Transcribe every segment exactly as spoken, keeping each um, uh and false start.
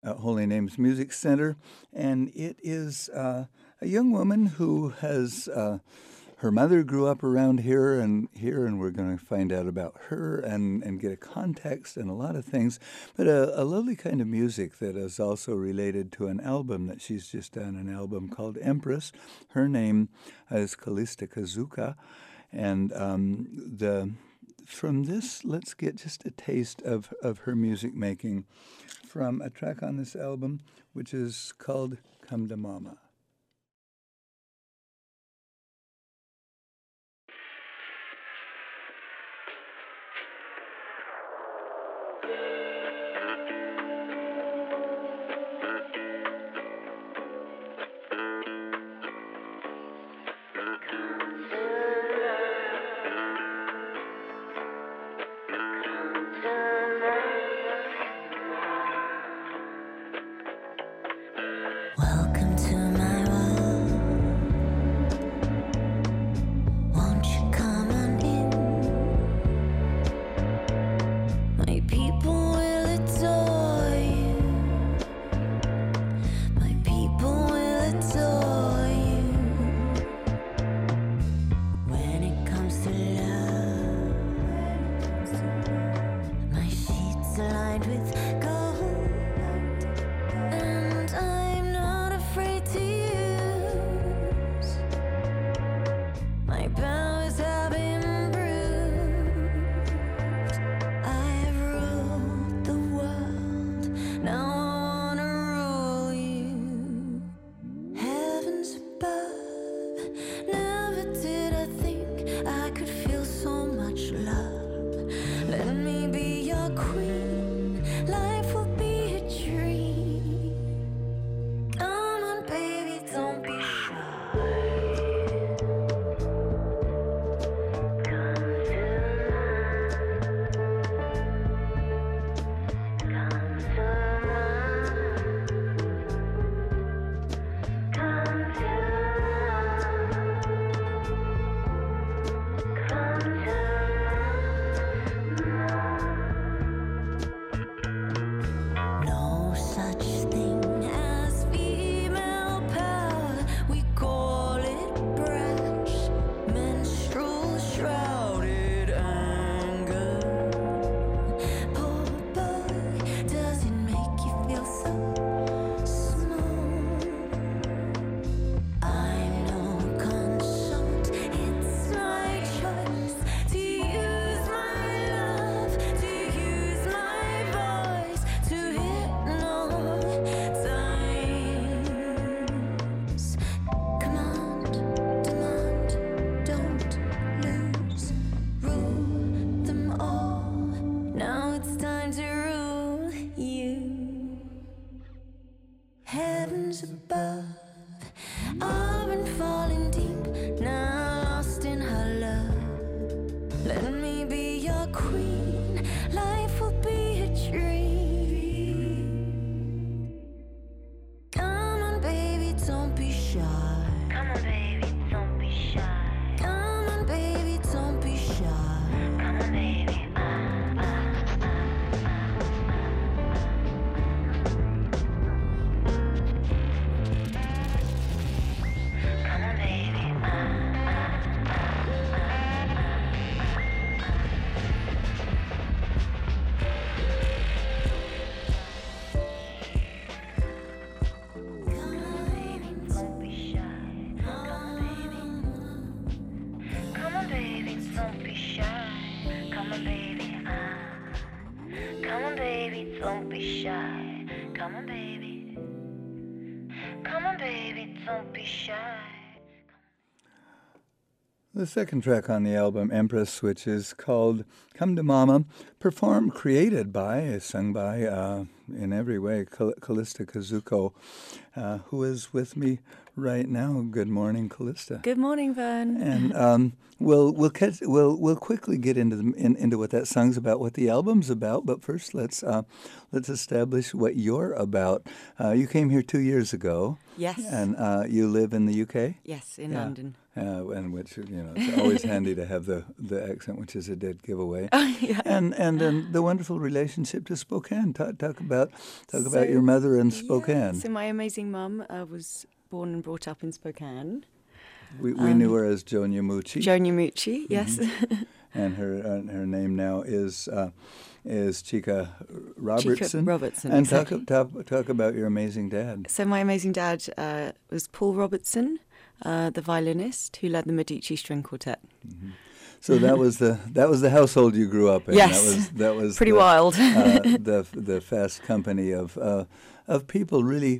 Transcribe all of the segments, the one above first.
at Holy Names Music Center, and it is uh, a young woman who has uh, her mother grew up around here and here, and we're going to find out about her and, and get a context and a lot of things. But a, a lovely kind of music that is also related to an album that she's just done, an album called Empress. Her name is Callista Kazuka, and um, the from this, let's get just a taste of, of her music making from a track on this album, which is called Come to Mama. Welcome to my world. Won't you come on in? My people will adore you. My people will adore you. When it comes to love, my sheets are lined with gold, and I'm not afraid to use my powers have been bruised. I have ruled the world, now I wanna rule you. Heavens above, never did I think I could feel so much love. Let me be your queen, life will be a dream. Come on, baby, don't be shy. Come to Come to Come to Come to No such thing as female power. We call it brash, menstrual shrouded anger. Oh boy, does it make you feel so small? I'm no consort, it's my choice to use my love, to use my voice, to hypnotize. Command, demand, don't lose, rule them all. Now it's time to rule you. Heavens above, I've been falling deep, now lost in her love. Let me be your queen, life will be a dream. Come on, baby, don't be shy. Come on, baby, don't be shy. Come on, baby, don't be shy. Come on, baby. Ah, ah, ah, Come on, baby. Ah, Come on, baby, don't be shy. Come on, baby. Come on, baby, don't be shy. Come on, baby. Ah. Come on, baby, don't be shy. Come on, baby. Come on, baby, don't be shy. The second track on the album, Empress, which is called Come to Mama, performed, created by, sung by, uh, in every way, Cal- Callista Kazuko, uh, who is with me right now. Good morning, Callista. Good morning, Vern. And um, we'll we'll catch, we'll we'll quickly get into the, in, into what that song's about, what the album's about. But first, let's uh, let's establish what you're about. Uh, you came here two years ago. Yes. And uh, you live in the U K. Yes, in Yeah. London. Uh, and which, you know, it's always handy to have the, the accent, which is a dead giveaway. Oh, yeah. And and then the wonderful relationship to Spokane. Talk, talk about talk So, about your mother in yeah, Spokane. so my amazing mum uh, was born and brought up in Spokane. We we um, knew her as Joan Yamuchi, Joan Yamuchi, yes. and her uh, her name now is uh, is Chica Robertson. Chica Robertson, And exactly. talk, talk talk about your amazing dad. So my amazing dad uh, was Paul Robertson, uh, the violinist who led the Medici String Quartet. So that was the that was the household you grew up in. Yes. That was that was Pretty the, wild. uh, the the fast company of uh, of people really.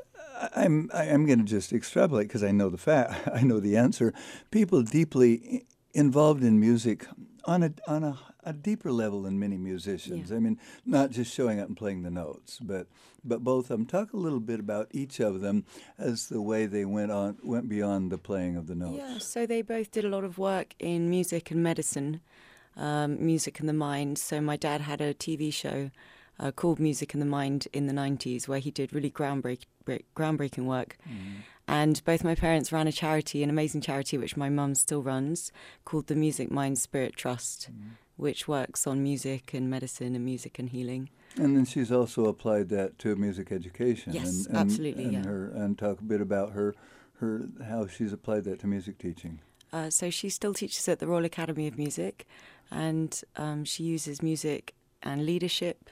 I'm I'm going to just extrapolate because I know the fact. I know the answer. People deeply involved in music on a on a, a deeper level than many musicians. Yeah. I mean, not just showing up and playing the notes, but but both of them. Talk a little bit about each of them as the way they went on went beyond the playing of the notes. Yeah, so they both did a lot of work in music and medicine, um, music and the mind. So my dad had a T V show uh, called Music and the Mind in the nineties where he did really groundbreak, break, groundbreaking work. Mm. And both my parents ran a charity, an amazing charity, which my mum still runs, called the Music Mind Spirit Trust, Mm. which works on music and medicine and music and healing. And then she's also applied that to music education. Yes, and, and, absolutely, And yeah. her and talk a bit about her her how she's applied that to music teaching. Uh, so she still teaches at the Royal Academy of Music, and um, she uses music and leadership.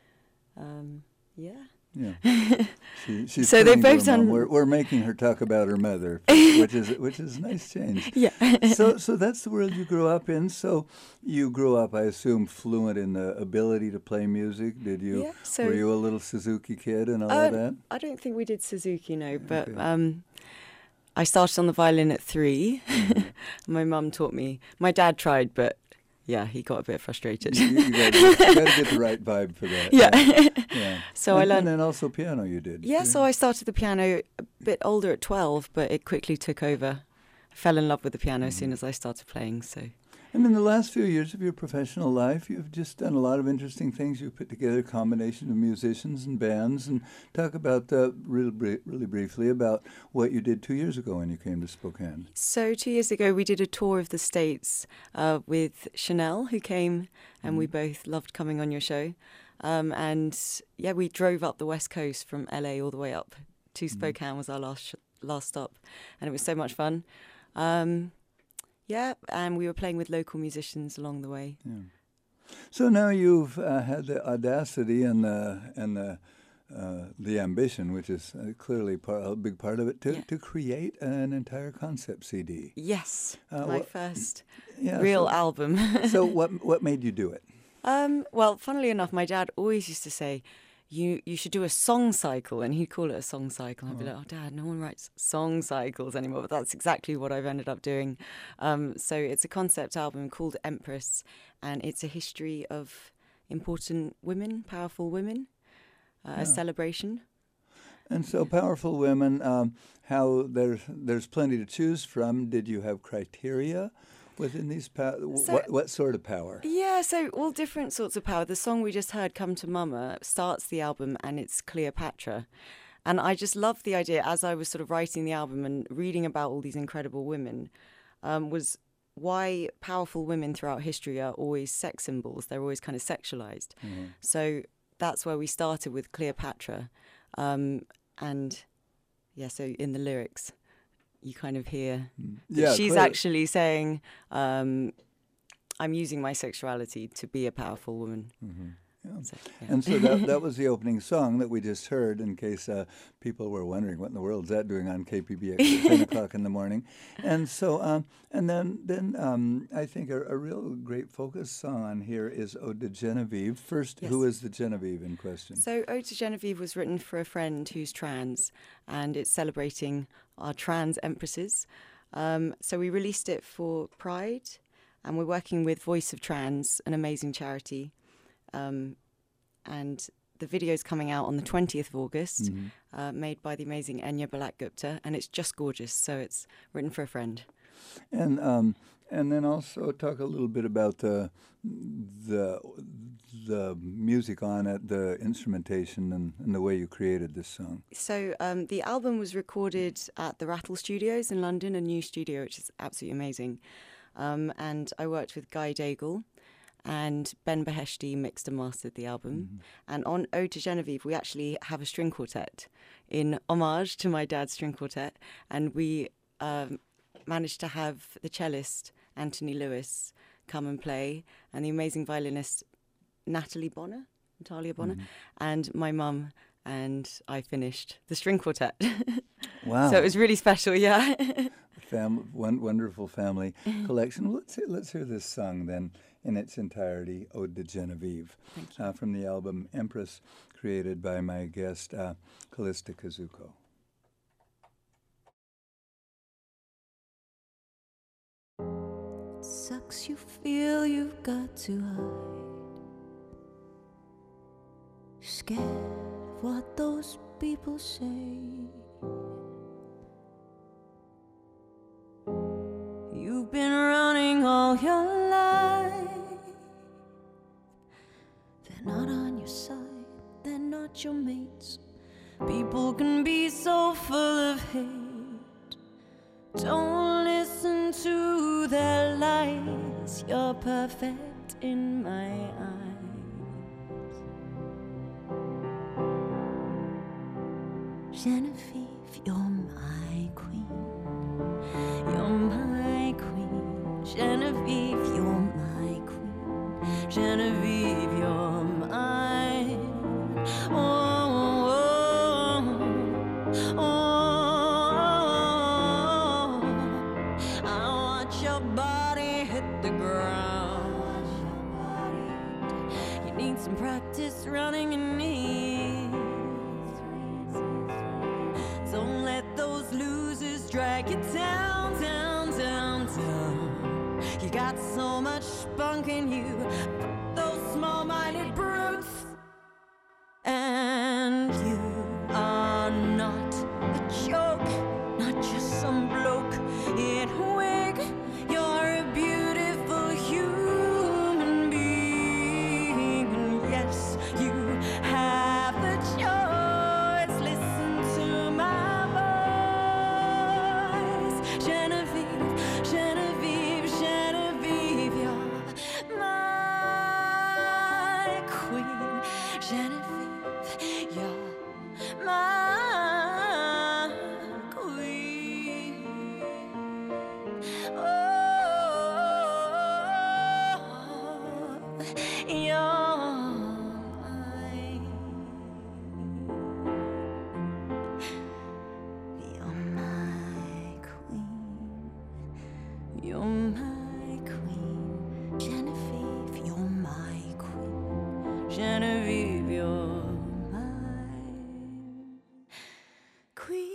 Um, yeah. Yeah. She, she's So they've turning to both her mom. done- We're, we're making her talk about her mother, which is which is a nice change. Yeah. So so that's the world you grew up in. So you grew up, I assume, fluent in the ability to play music. Did you? Yeah, so- were you a little Suzuki kid and all Uh, of that? I don't think we did Suzuki, no, but Okay. um, I started on the violin at three. My mum taught me. My dad tried, but yeah, he got a bit frustrated. You, you got to get the right vibe for that. Yeah. Yeah. So and, I learned. And then also piano you did. Yeah, too. so I started the piano a bit older at twelve, but it quickly took over. I fell in love with the piano as soon as I started playing. So And in the last few years of your professional life, you've just done a lot of interesting things. You've put together a combination of musicians and bands. And talk about, uh, really, bri- really briefly, about what you did two years ago when you came to Spokane. So two years ago, we did a tour of the States uh, with Chanel, who came, and we both loved coming on your show. Um, and yeah, we drove up the West Coast from L A all the way up to Spokane was our last sh- last stop, and it was so much fun. Um, yeah, and we were playing with local musicians along the way. Yeah. So now you've uh, had the audacity and the and the uh, the ambition, which is uh, clearly part, a big part of it, to Yeah. to create an entire concept C D. Yes, Uh, my what- first Yeah. real so, album. so what what made you do it? Um, well, funnily enough, my dad always used to say, you you should do a song cycle, and he'd call it a song cycle. I'd be like, oh, Dad, no one writes song cycles anymore, but that's exactly what I've ended up doing. Um, so it's a concept album called Empress, and it's a history of important women, powerful women, uh, Yeah. a celebration. And so, powerful women, um, how there's there's plenty to choose from. Did you have criteria within these? Pa- So- what what sort of power? Yeah, so all different sorts of power. The song we just heard, Come to Mama, starts the album, and it's Cleopatra. And I just loved the idea, as I was sort of writing the album and reading about all these incredible women, um, was why powerful women throughout history are always sex symbols. They're always kind of sexualized. Mhm. So that's where we started with Cleopatra. Um, and yeah, so in the lyrics, you kind of hear that Yeah, she's clear- actually saying, um, I'm using my sexuality to be a powerful woman. Mhm. Yeah. So, yeah. And so that, that was the opening song that we just heard, in case uh, people were wondering what in the world is that doing on K P B X at ten o'clock in the morning. And so, um, and then, then um, I think a, a real great focus song on here is Ode to Genevieve. First, Yes. who is the Genevieve in question? So Ode to Genevieve was written for a friend who's trans, and it's celebrating our trans empresses. Um, so we released it for Pride, and we're working with Voice of Trans, an amazing charity. Um, and the video's coming out on the twentieth of August, Mhm. uh, made by the amazing Enya Balak Gupta, and it's just gorgeous. So it's written for a friend. And um, and then also talk a little bit about the the the music on it, the instrumentation, and, and the way you created this song. So um, the album was recorded at the Rattle Studios in London, a new studio which is absolutely amazing. Um, and I worked with Guy Daigle, and Ben Beheshti mixed and mastered the album. Mm-hmm. And on Ode to Genevieve, we actually have a string quartet in homage to my dad's string quartet. And we um, managed to have the cellist, Anthony Lewis, come and play, and the amazing violinist, Natalie Bonner, Natalia Bonner, mm-hmm. and my mum, and I finished the string quartet. Wow. So it was really special, yeah. Fam- one wonderful family collection. Let's hear, let's hear this song then in its entirety, Ode to Genevieve, uh, from the album Empress, created by my guest, uh, Callista Kazuko. It sucks you feel you've got to hide, scared of what those people say. You've been running all your life. They're not on your side, they're not your mates. People can be so full of hate. Don't listen to their lies. You're perfect in my eyes. Genevieve, you're my queen. You're my queen. Genevieve, you're my queen. Genevieve, you're mine. Oh, oh, oh, oh. I watch your body hit the ground. You need some practice running your knees. Don't let those losers drag you down, down, down, down. You got so much spunk in you, those small-minded brutes. And you are not a joke, not just some bloke in a wig. You're a beautiful human being, and yes, you have a choice. Listen to my voice. Genevieve, Genevieve, Genevieve, you're my queen. Genevieve, you're my queen. Oh, you're mine. You're my queen. You're my queen. Genevieve, you're my queen. Genevieve, you're my queen.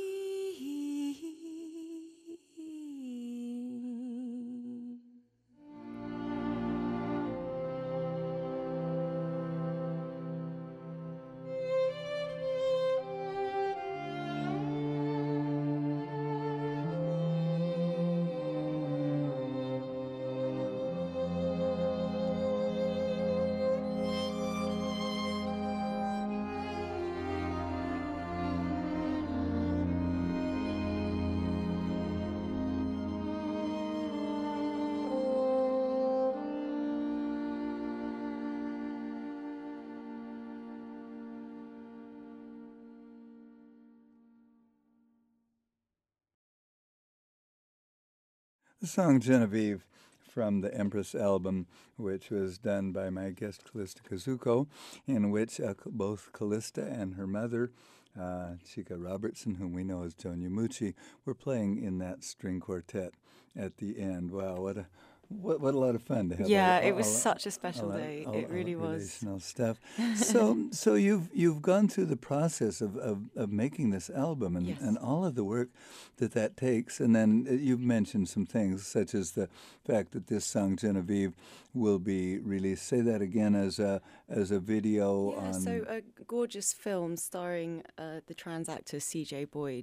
The song Genevieve from the Empress album, which was done by my guest Callista Kazuko, in which uh, both Callista and her mother, uh, Chika Robertson, whom we know as Joan Yamuchi, were playing in that string quartet at the end. Wow, what a what, what a lot of fun to have. Yeah, all, it was all, such a special all, day. all, It really all was. relational stuff. So, so you've you've gone through the process of, of, of making this album and, Yes. and all of the work that that takes, and then uh, you've mentioned some things such as the fact that this song Genevieve will be released. Say that again as a as a video Yeah, on. so a gorgeous film starring uh, the trans actor C J Boyd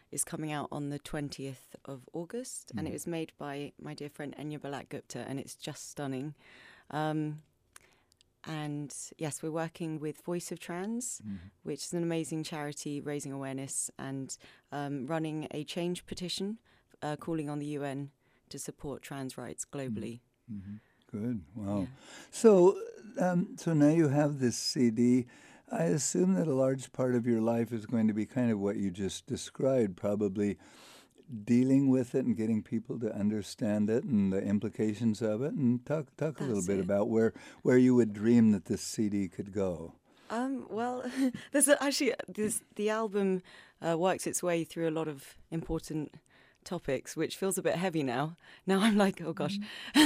is coming out on the twentieth of August, and it was made by my dear friend Enya Balak Gupta, and it's just stunning. Um, and yes, we're working with Voice of Trans, which is an amazing charity raising awareness and um, running a change petition uh, calling on the U N to support trans rights globally. Good. Wow. Yeah. So, um, so now you have this C D. I assume that a large part of your life is going to be kind of what you just described, probably dealing with it and getting people to understand it and the implications of it. And talk talk a little That's bit it. about where where you would dream that this C D could go. Um, well, there's a, actually this, the album uh, works its way through a lot of important topics, which feels a bit heavy now. Now I'm like, oh gosh.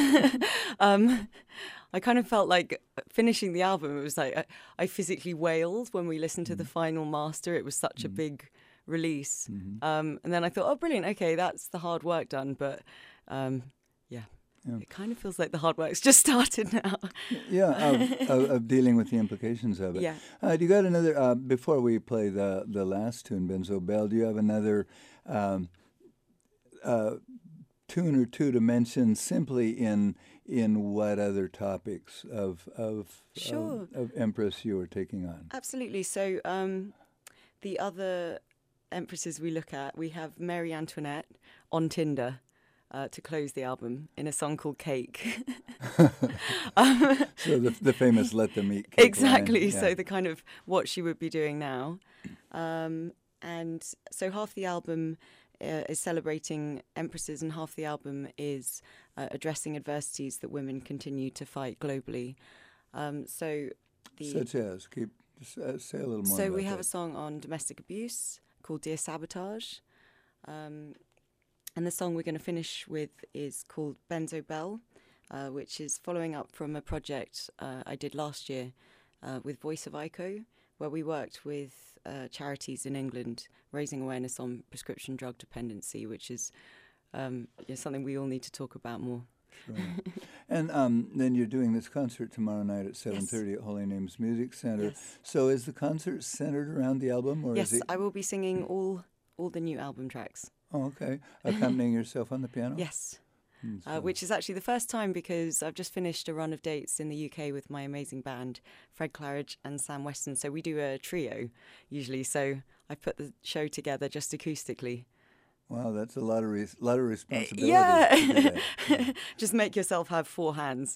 um, I kind of felt like finishing the album, it was like I, I physically wailed when we listened to the final master. It was such a big release. Um, and then I thought, oh, brilliant. Okay, that's the hard work done. But um, yeah. Yeah. It kind of feels like the hard work's just started now. Yeah, of, of, of dealing with the implications of it. Yeah. Uh, do you got another, uh, before we play the, the last tune, Benzo Bell, do you have another um, uh, tune or two to mention simply in in what other topics of, of, Sure. of, of Empress you are taking on? Absolutely. So um, the other empresses we look at, we have Mary Antoinette on Tinder. Uh, to close the album in a song called Cake. um, So the, the famous Let Them Eat Cake exactly. line. So Yeah. the kind of what she would be doing now. Um, and so half the album uh, is celebrating empresses, and half the album is uh, addressing adversities that women continue to fight globally. Um, so the Such as, keep, just, uh, say a little more so about we have that. a song on domestic abuse called Dear Sabotage. Um, And the song we're going to finish with is called Benzo Bell, uh, which is following up from a project uh, I did last year uh, with Voice of Ico, where we worked with uh, charities in England raising awareness on prescription drug dependency, which is um, yeah, something we all need to talk about more. Sure. And um, then you're doing this concert tomorrow night at seven thirty Yes. at Holy Names Music Center. Yes. So is the concert centered around the album, or Yes, is it? I will be singing all all the new album tracks. Oh, okay. Accompanying yourself on the piano? Yes. Hmm, Uh, so- which is actually the first time because I've just finished a run of dates in the U K with my amazing band, Fred Claridge and Sam Weston. So we do a trio usually. So I've put the show together just acoustically. Wow, that's a lot of re- lot of responsibility. Yeah. Just make yourself have four hands.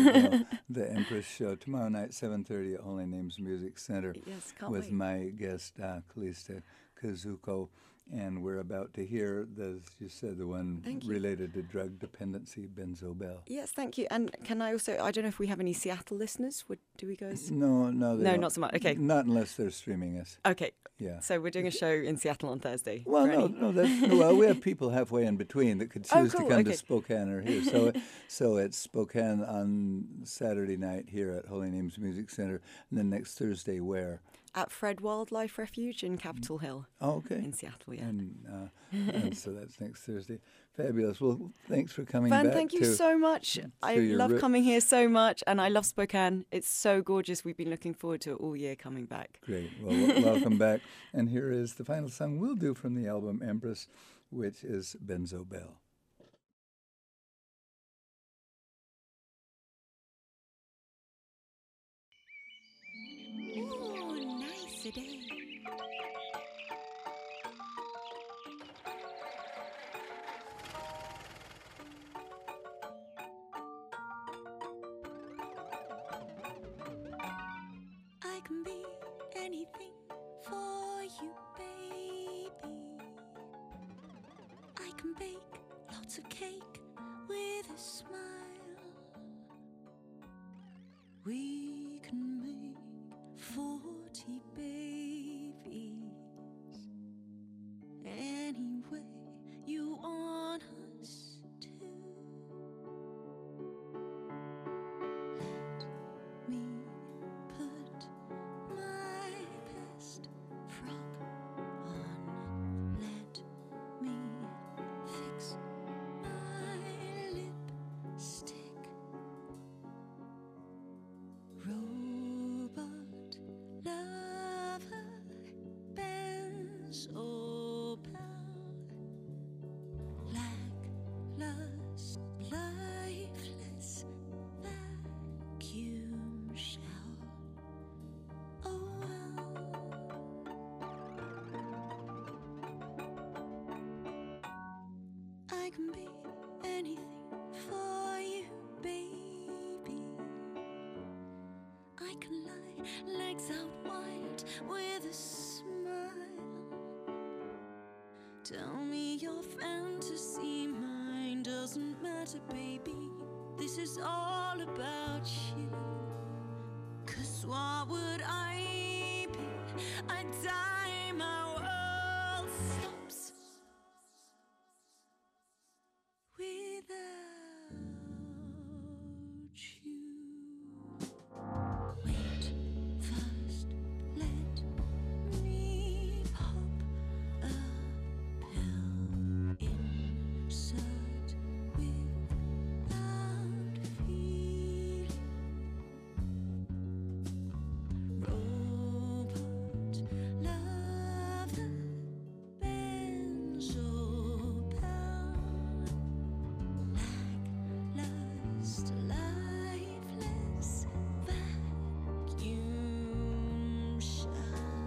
The Empress Show tomorrow night, seven thirty at Holy Names Music Center, Yes, can't with wait. my guest uh, Calista Kazuko, and we're about to hear the, as you said, the one Thank you. related to drug dependency, Benzo Bell. Yes, thank you. And can I also, I don't know if we have any Seattle listeners. Would, do we guys? No, no, they No, don't. not so much. Okay. Not unless they're streaming us. Okay. Yeah. So we're doing a show in Seattle on Thursday. Well, for no, any- no, that's well. We have people halfway in between that could Oh, choose cool, to come okay. to Spokane or here. So, so it's Spokane on Saturday night here at Holy Names Music Center, and then next Thursday where? At Fred Wildlife Refuge in Capitol Hill Oh, okay. in Seattle, yeah. And, uh, and so that's next Thursday. Fabulous. Well, thanks for coming Van, back. thank you to, so much. I to your love ri- coming here so much, and I love Spokane. It's so gorgeous. We've been looking forward to it all year coming back. Great. Well, w- welcome back. And here is the final song we'll do from the album Empress, which is Benzo Bell. Ooh, nice day. I can be anything for you, baby. I can bake lots of cake with a smile. We can make forty babies any way you want us to. Let me put my best frock on. Let me fix my lipstick. legs out wide with a smile. Tell me your fantasy, mine doesn't matter, baby. This is all about you. 'Cause what would I be? I'd die, my world stops without you. Wait, first let me pop a pill. Insert without feeling. Robot lover, benzopal. Lust, lifeless vacuum shell.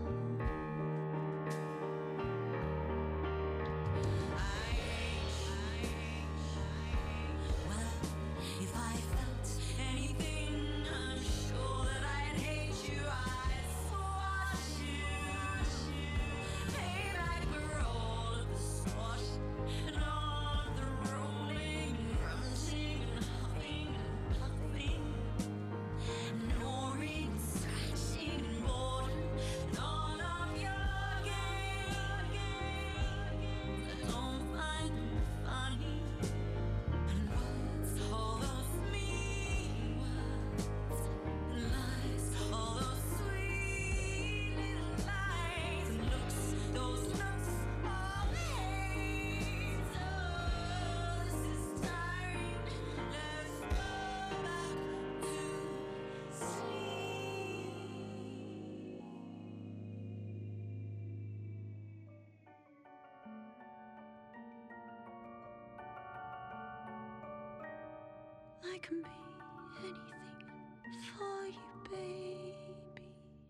Well, if I felt anything, I'm sure that I'd hate you. I'd swat you. Pay back for all of the swat and all of the rolling, grunting and huffing and puffing, ignoring, scratching and boredom, and all of your games. I don't find them funny. And words, all those mean words and lies, all those sweet little lies and looks, those looks of hate. Oh, this is tiring. Let's go back to sleep. I can be anything for you, baby.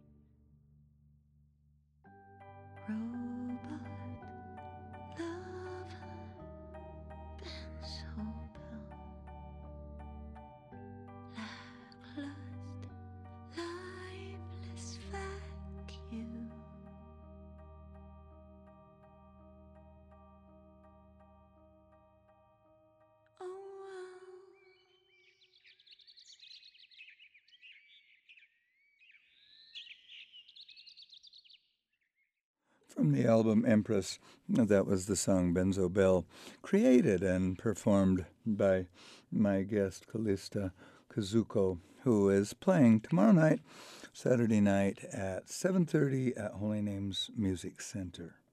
Robot, lover, benzopal. Lust, lifeless vacuum. Oh well. From the album Empress, that was the song Benzo Bell, created and performed by my guest Callista Kazuko, who is playing tomorrow night, Saturday night at seven thirty at Holy Names Music Center.